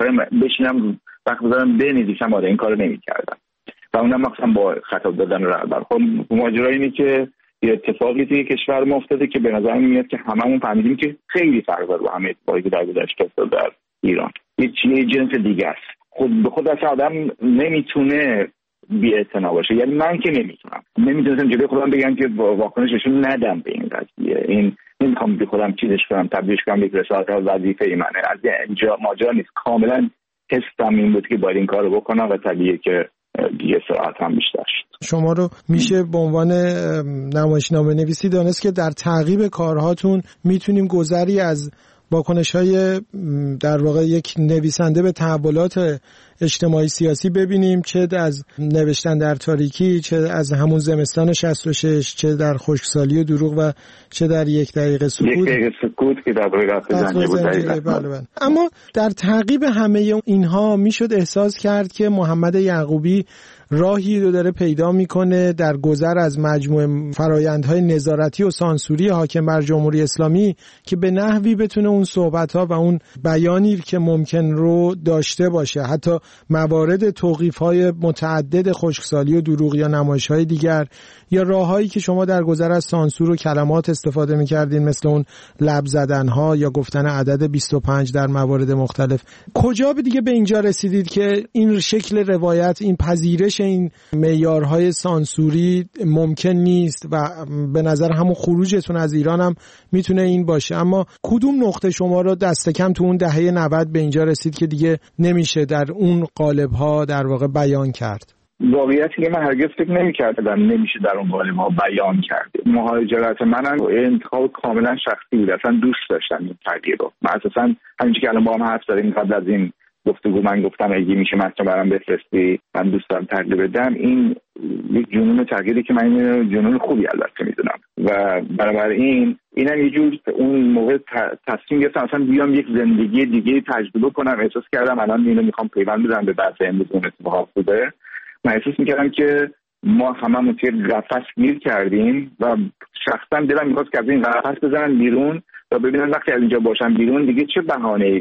بشینم وقت بذارم بنویسم، این کارو نمی‌کردم و اونم مثلا با خطاب دادن رهبر. خب ماجرا اینه که یه اتفاقی توی کشور ما افتاده که به نظر میاد که هممون فهمیدیم که خیلی فرق داره با همه اتفاقی که در گذشته افتاده در ایران. یه چیز جنس دیگه است. خود به خود اصلا آدم نمیتونه بی‌اعتنا باشه، یعنی من که نمیتونم جلوی خودم بگم که واکنششون ندم به این قضیه. این نمیخوام به خودم چیزش کنم، تبدیلش کنم به رسالت وظیفه منه. از اینجا ماجرا نیست. کاملا حسم این بود که باید این کارو بکنم و طبیعیه که دیگه ساعت هم بیشتر شد. شما رو میشه به عنوان نمایشنامه نویسی دانست که در تعقیب کارهاتون میتونیم گذری از واکنش‌های در واقع یک نویسنده به تحولات اجتماعی سیاسی ببینیم، چه از نوشتن در تاریکی، چه از همون زمستان 66، چه در خشکسالی و دروغ و چه در یک دقیقه سکوت. یک دقیقه سکوت که در رفت زنجیره بود. بله. اما در تعقیب همه اینها میشد احساس کرد که محمد یعقوبی راهی رو داره پیدا میکنه در گذر از مجموعه فرایندهای نظارتی و سانسوری حاکم بر جمهوری اسلامی که به نحوی بتونه اون صحبت‌ها و اون بیانی که ممکن رو داشته باشه، حتی موارد توقیف‌های متعدد خشکسالی و دروغ یا نمایش‌های دیگر یا راههایی که شما در گذر از سانسور و کلمات استفاده می‌کردین مثل اون لب زدن‌ها یا گفتن عدد 25 در موارد مختلف. کجا دیگه به اینجا رسیدید که این شکل روایت، این پذیرش این معیارهای سانسوری ممکن نیست و به نظر همون خروجتون از ایران هم میتونه این باشه، اما کدوم نقطه شما رو دست کم تو اون دهه 90 به اینجا رسید که دیگه نمیشه در اون قالب‌ها در واقع بیان کرد؟ واقعیتی که من هرگز فکر نمی‌کردم نمیشه در اون قالب‌ها بیان کرد. مهاجرت منم انتخاب کاملا شخصی بود، اصلا دوست داشتم این تغییر رو. من اساسا همین که الان با هم حرف زدیم قبل از این گفتگو من گفتم اگه میشه متن برام بفرستی، من دوست دارم تغییر بدم. این یک جنون تغییری که من جنون خوبی البته میدونم و بنابراین اینم یه جور اون موقع تصمیم گرفتم اصلا بیام یک زندگی دیگه تجربه کنم. احساس کردم الان اینو میخوام پیوند بزنم به بحث امروز اون اتفاق بوده. من احساس میکردم که ما هممون توی قفس گیر کردیم و شخصا دلم میخواست که از این قفس بزنم بیرون و ببینم وقتی از اینجا باشم بیرون دیگه چه بهانه‌ای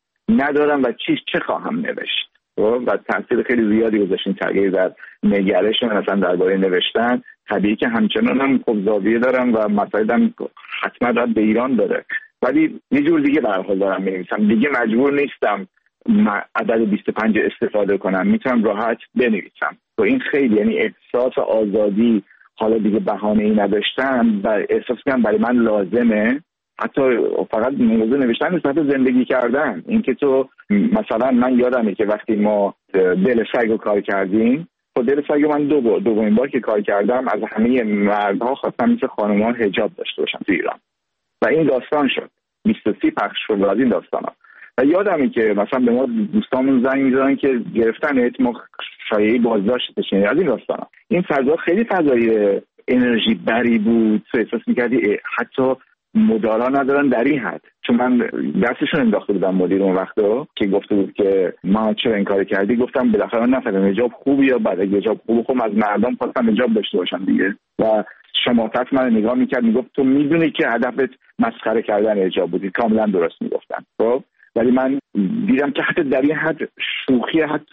ندارم و چه خواهم نوشت. و تاثیر خیلی زیادی گذاشت این تغییر در نگرش من اصلا درباره نوشتن، طبیعی که همچنان هم خب زاویه دارم و مسائلم حتما رد به ایران داره، ولی یه جور دیگه به هر حال دارم می‌نویسم. دیگه مجبور نیستم عدد 25 استفاده کنم، میتونم راحت بنویسم. و این خیلی، یعنی احساس آزادی، حالا دیگه بهانه‌ای نداشتن و احساس کنم برای من لازمه، حتی فقط موضوع نوشتن نیست، حتی زندگی کردن. اینکه تو مثلا من یادمه که وقتی ما دل سگ رو کار کردیم، خب دل سگ من دومین بار که کار کردم از همه مردها خواستم مثل خانم‌ها حجاب داشته باشن تو ایران و این داستان شد 23 پخش شد از این داستانا. و یادمه که مثلا به ما دوستامون زنگ می‌زدن که گرفتن ما شایعه بازداشت بشین از این داستانا. این فضا خیلی فضای انرژی بری بود، تو احساس می‌کردی حتی مدارا ندارن در این حد. چون من دستشون انداخته بودم مدیر اون وقتا که گفته بود که ما چرا این کار کردی، گفتم بالاخره نفهمیدم حجاب خوبه یا بد. اگه حجاب خوبه خب از مردم خواستم حجاب داشته باشم دیگه. و شماتت من نگاه میکرد میگفت تو میدونی که هدفت مسخره کردن حجاب بودی. کاملا درست میگفتن. خب ولی من دیدم که حتی در این حد شوخی، حتی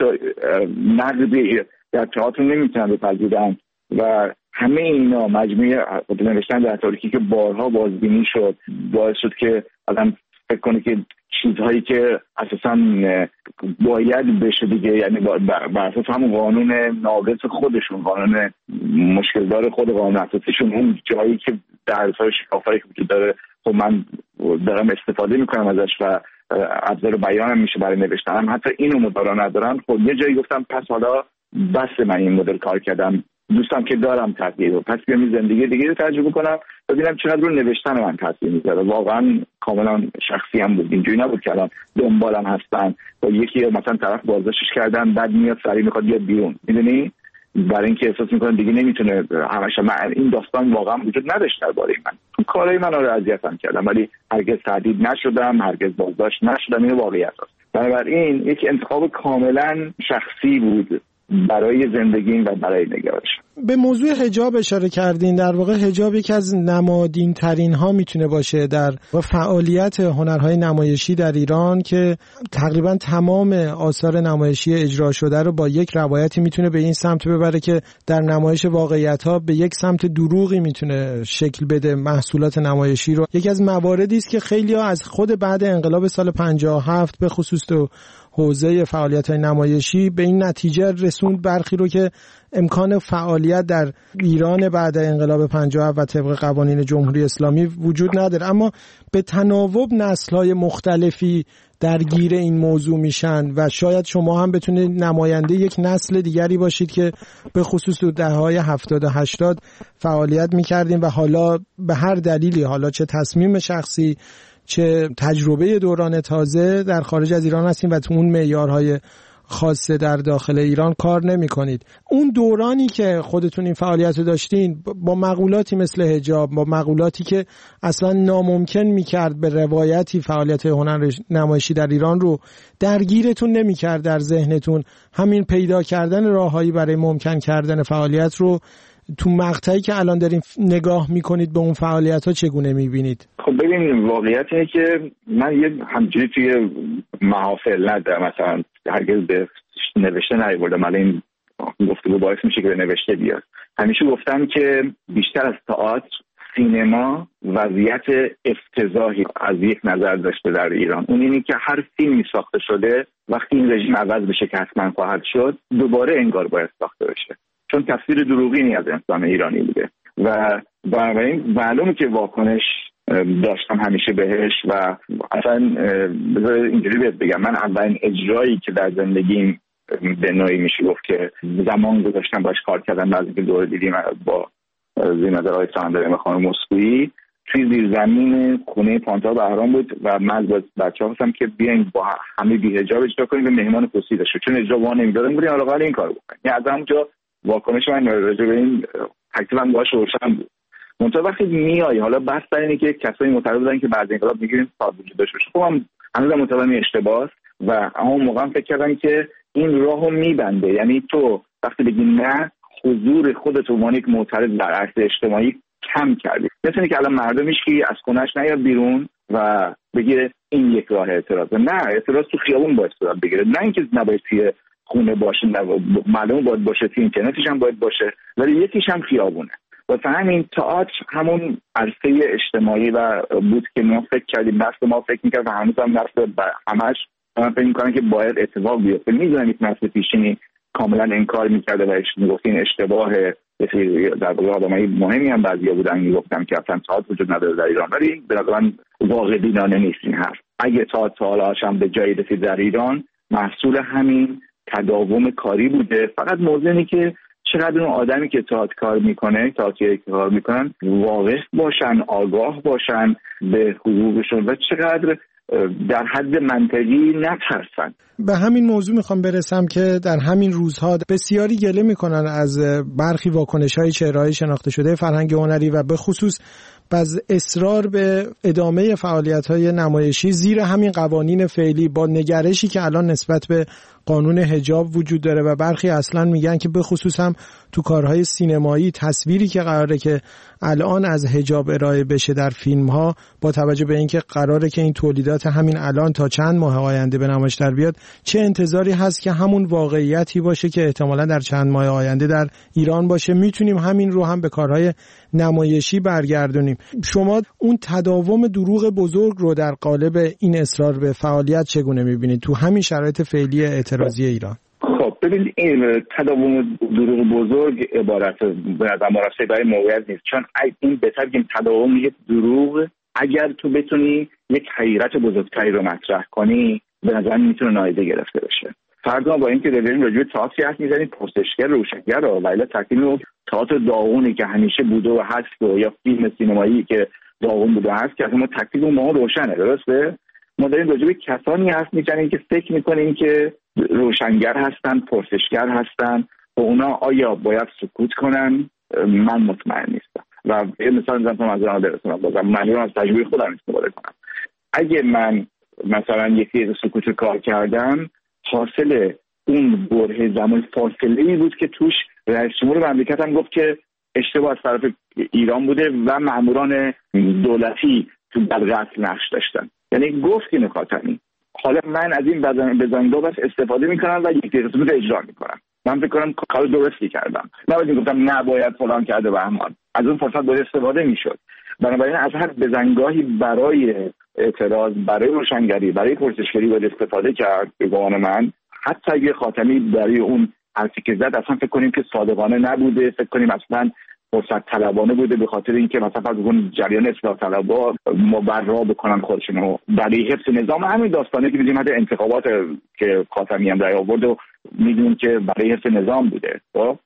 نقدی در تئاتر نمیتونن بپذیرن و همه اینا مجموعه نوشتن در تاریکی که بارها بازبینی شد باعث شد که آدم فکر کنه که چیزهایی که اساساً باید بشه دیگه، یعنی بر اساس همون قانون ناقص خودشون، قانون مشکل داره خود قانون اساسیشون، اون جایی که در اثر شکافایی که وجود داره خب من دارم استفاده میکنم ازش و ابزار بیانم میشه برای نوشتنم، حتی اینو مدارا ندارن. خب یه جایی گفتم پس حالا بس من این مدل کار کردم، دوستم که دارم تغییر رو، پس بیام زندگی دیگه رو تجربه کنم ببینم چقدر رو نوشتن من تاثیر میذاره. واقعا کاملا شخصی هم بود، اینجوری نبود که الان دنبالم هستن با یکی مثلا طرف بازداشتش کردن بعد میاد سری میخواد بیاد بیرون، میدونی، برای اینکه احساس میکنه دیگه نمیتونه همش. من این داستان واقعا وجود نداشت درباره من. کارهای من رو اذیتم کردم ولی هرگز تهدید نشدم، هرگز بازداشت نشدم. این واقعیت است. بنابراین یک انتخاب کاملا شخصی بود برای زندگی و برای نگارش. به موضوع حجاب اشاره کردین. در واقع حجاب یکی از نمادین ترین ها میتونه باشه در فعالیت هنرهای نمایشی در ایران که تقریبا تمام آثار نمایشی اجرا شده رو با یک روایتی میتونه به این سمت ببره که در نمایش واقعیت ها به یک سمت دروغی میتونه شکل بده محصولات نمایشی رو. یکی از مواردی است که خیلی ها از خود بعد انقلاب سال 57 به خصوص تو حوزه فعالیت‌های نمایشی به این نتیجه رسوند برخی رو که امکان فعالیت در ایران بعد انقلاب 57 و طبق قوانین جمهوری اسلامی وجود نداره، اما به تناوب نسل‌های مختلفی درگیر این موضوع میشن و شاید شما هم بتونید نماینده یک نسل دیگری باشید که به خصوص در دهه‌های 70 و 80 فعالیت می‌کردین و حالا به هر دلیلی، حالا چه تصمیم شخصی چه تجربه دوران تازه، در خارج از ایران هستین و تو اون معیارهای خاصه در داخل ایران کار نمی کنید. اون دورانی که خودتون این فعالیت رو داشتین با مقولاتی مثل حجاب، با مقولاتی که اصلا ناممکن می کرد به روایتی فعالیت هنر نمایشی در ایران رو درگیرتون نمی کرد در ذهنتون، همین پیدا کردن راههایی برای ممکن کردن فعالیت رو تو مقطعی که الان دارین نگاه میکنید به اون فعالیت‌ها چگونه میبینید؟ خب ببینید، واقعیت اینه که من یه همجوری توی محافل ندارم، مثلا هرگز به نوشته نیاوردم، ولی این گفتگو باعث میشه که به نوشته بیاد. همیشه گفتم که بیشتر از تئاتر، سینما وضعیت افتضاحی از یک نظر داشته در ایران. اون اینه که هر فیلمی ساخته شده وقتی این رژیم عوض بشه که حتما خواهد شد، دوباره انگار باید ساخته بشه، چون تصویر دروغینی از انسان ایرانی بوده و برای معلومه که واکنش داشتم همیشه بهش. و اصلا بذار اینجوری بهت بگم، من اولین اجرایی که در زندگیم به نوعی میشه گفت که زمان گذاشتم باش کار کردم، بعد اینکه دوره دیدیم با زینه‌دارای ساندرم خانم مسکویی توی زیرزمین خونه پانتا بهرام بود و من با بچه‌ها گفتم که بیاین با همه بی‌حجاب اجرا کنیم به مهمان خصوصی داشت، چون اجرا واه نمی‌دادن بودیم حالا این کارو بکنیم. یعنی از همونجا واکنش من راجع به این تکلیفم باهاش روشن بود. منتها وقتی میای حالا بس بر اینه که کسایی معتقد بودن که بعد انقلاب میگیریم صاحب وجود داشته باشه، خب هم هنوزم معتقدم این اشتباهه و اون موقع فکر کردم که این راهو میبنده. یعنی تو وقتی بگی نه، حضور خودت عنوان یک معترض در عرصه اجتماعی کم کردی. مثل که الان مردم هیچکی از خونه‌اش نیاد بیرون و بگه این یک راه اعتراض. نه، اعتراض تو خیابون باید صورت بگیره، نه اینکه نباید توی خونه باشه، معلومه باید باشه، توی اینترنتش هم باید باشه، ولی یکیش هم خیابونه. واسه همین تئاتر همون عرصه اجتماعی و بود که ما فکر کردیم، نسل ما فکر میکرد و هنوز هم نسل همش من فکر میکنم که باید اتفاق بیفته. میدونم یک نسل پیشینی کاملا انکار میکرده و میگفت این اشتباهه. در واقع آدمای مهمی هم بعضیا بودن میگفتن که اصلا تئاتر وجود نداره در ایران، ولی به نظر من واقع بینانه نیست این حرف. اگه تئاتر حالاش هم به جایی رسید در ایران، محصول همین تداوم کاری بوده. فقط موضوع اینه که چقدر اون آدمی که تئاتر کار میکنه، تئاتری که کار میکنن واقف باشن، آگاه باشن به حقوقشون و چقدر در حد منطقی نترسن. به همین موضوع میخوام برسم که در همین روزها بسیاری گله میکنن از برخی واکنش‌های چهره‌های شناخته شده فرهنگ هنری و به خصوص باز اصرار به ادامه فعالیت‌های نمایشی زیر همین قوانین فعلی با نگرشی که الان نسبت به قانون حجاب وجود داره و برخی اصلا میگن که به خصوص هم تو کارهای سینمایی تصویری که قراره که الان از حجاب ارائه بشه در فیلم‌ها، با توجه به اینکه قراره که این تولیدات همین الان تا چند ماه آینده به نمایش در بیاد، چه انتظاری هست که همون واقعیتی باشه که احتمالاً در چند ماه آینده در ایران باشه، میتونیم همین رو هم به کارهای نمایشی برگردونیم. شما اون تداوم دروغ بزرگ رو در قالب این اصرار به فعالیت چگونه میبینید تو همین شرایط فعلی اعتراضی ایران؟ خب ببینید، این تداوم دروغ بزرگ عبارت از مراسله برای موقعیت نیست، چون این بهتر بگیم تداوم یک دروغ اگر تو بتونی یک حقیقت بزرگتری رو مطرح کنی به نظر میتونه نادیده گرفته بشه. فرضاً با اینکه داریم راجع به تئاتر حرف میزنیم، پرسشگر روشنگر رو ولی تقدیم تئاتر داغونی که همیشه بوده و هست و یا فیلم سینمایی که داغون بوده هست که اصلا تکلیف ما روشنه، درسته؟ ما داریم راجع به کسانی حرف میزنیم که فکر میکنیم که روشنگر هستن، پرسشگر هستن و اونا آیا باید سکوت کنن؟ من مطمئن نیستم. و یه مثال میزنم از آن برسونم، بازم من از تجربه خودم استفاده کنم. اگه من مثلا یکی سکوت کار کردم، حاصل اون بره زمان فاصله‌ای بود که توش رئیس جمهور مملکت هم گفت که اشتباه از طرف ایران بوده و ماموران دولتی تو در قتل نقش داشتن. یعنی گفت اینو خاتمی. حالا من از این بزنگاه بس استفاده میکنم و یک تصمیم اجرا میکنم. من فکر کنم کار درستی کردم. نباید گفتم نباید فلان کرده و همان. از اون فرصت باید استفاده میشد. بنابراین از هر بزنگاهی برای اعتراض، برای روشنگری، برای پرسشگری باید استفاده کرد. به گمان من حتی اگه خاتمی برای اون حرفی که زد اصلا فکر کنیم که صادقانه نبوده، فکر کنیم اصلا فرصت طلبانه بوده به خاطر اینکه مثلا فرض کن جریان اصلاح طلبها مبرا بکنن خودشونو برای حفظ نظام. همین داستانه که می‌دونیم حتی انتخابات که خاتمی هم رأی آورد و می‌دونیم که برای حفظ نظام بوده،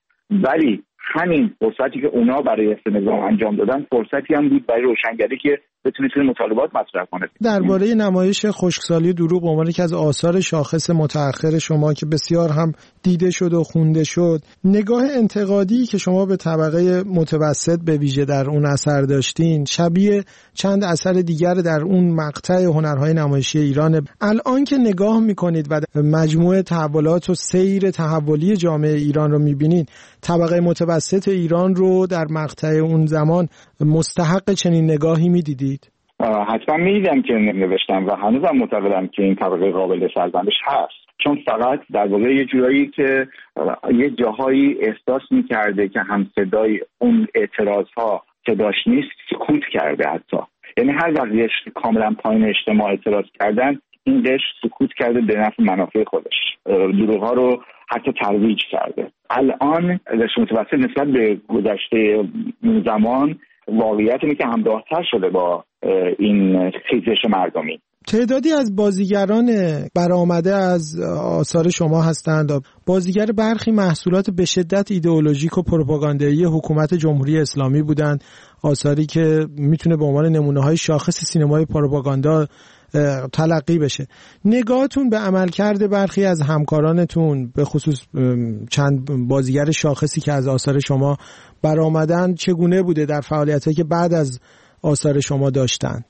ولی همین فرصتی که اونا برای حفظ نظام انجام دادن فرصتی هم بود برای روشنگری که بتونید مطالبات مطرح کنه. درباره نمایش خشکسالی دروغ به عنوان یکی از آثار شاخص متأخر شما که بسیار هم دیده شد و خونده شد، نگاه انتقادی که شما به طبقه متوسط به ویژه در اون اثر داشتین شبیه چند اثر دیگر در اون مقطع هنرهای نمایشی ایران. الان که نگاه میکنید و مجموعه تحولات و سیر تحولی جامعه ایران رو میبینید، طبقه متوسط ایران رو در مقطع اون زمان مستحق چنین نگاهی میدیدید؟ حتما میدیدم که نوشتم و هنوزم معتقدم که این طبقه قابل سرزنش هست، چون فقط در واقع یه جورایی که یه جاهایی احساس میکرده که هم صدای اون اعتراضها صداش نیست، سکوت کرده. حتی یعنی هر وقت کاملا پایین اجتماع اعتراض کردن، این قشر سکوت کرده به نفع منافع خودش، دروغ‌ها رو حتی ترویج کرده. الان قشر متوسط نسبت به گذشته زمان واقعیت اینه که همراه‌تر شده با این خیزش مردمی. تعدادی از بازیگران برآمده از آثار شما هستند. بازیگر برخی محصولات به شدت ایدئولوژیک و پروپاگاندایی حکومت جمهوری اسلامی بودند، آثاری که میتونه به عنوان نمونه‌های شاخص سینمای پروپاگاندا تلقی بشه. نگاهتون به عملکرد برخی از همکارانتون، به خصوص چند بازیگر شاخصی که از آثار شما برآمدن، چگونه بوده در فعالیتایی که بعد از آثار شما داشتند؟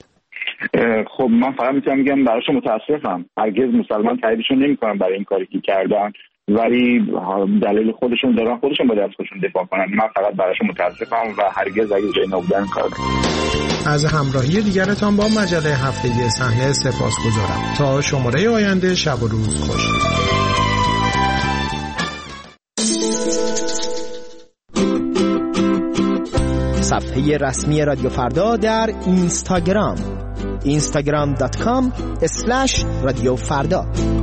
خب من فقط میتونم بگم براشون متاسفم. هرگز مسلمان تاییدشون نمی‌کنم برای این کاری که کردن، ولی دلیل خودشون دارن، خودشون باید از خودشون دفاع کنن. من فقط براشون متاسفم و هرگز اگه جای نبودن کار نمی‌کنم. از همراهی دیگرتان با مجله هفتگی صحنه سپاسگزارم. تا شماره آینده، شب و روز خوش. صفحه رسمی رادیو فردا در اینستاگرام instagram.com/رادیو فردا.